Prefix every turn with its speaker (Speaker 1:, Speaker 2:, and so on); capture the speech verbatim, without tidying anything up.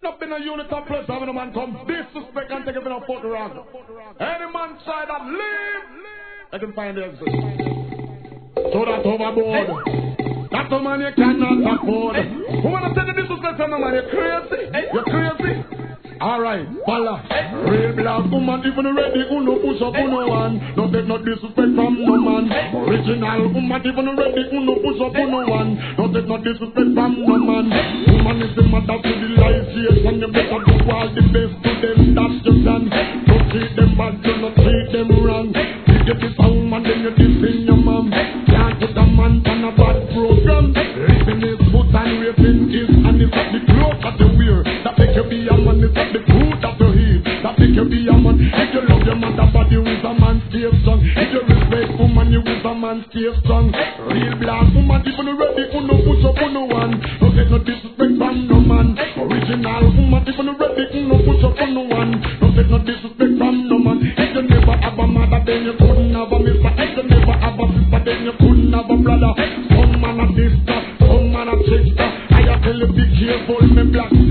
Speaker 1: Not been a unit of plus having a man come disrespect and take it in a photo rag. Any man try that leave, I can find the exit. So that's overboard. That's a man you cannot afford. Who wanna say the disrespect to no man? You're crazy. You're crazy. Alright, voila. Real black woman, even ready, who no push up, who no one. No take no disrespect from no man. Original woman, even ready, who no push up, who no one. No take no disrespect from no man. Woman is the mother to the life, yes, and you better do all the best to them, that's your plan. Don't treat them bad, do not treat them wrong. You get this woman, then you diss your mom. Can't put a man on a bad program. Raping his foot and raping his, and it's at the clothes that you wear. That make you be a man, it's the fruit of your heat, that make you be a man. If you love your mother body, you is a man, stay strong. If you respect woman, you is a man, stay strong. Real black woman, even ready, who no push up, who no one. Don't get no disrespect from no man. Original woman, even ready, who no push up, who no one. Don't get no disrespect from no man. If you never have a mother, then you couldn't have a mister. If you never have a sister, then you couldn't have a brother. Some man a sister, some man a sister. I tell you, be careful, me black.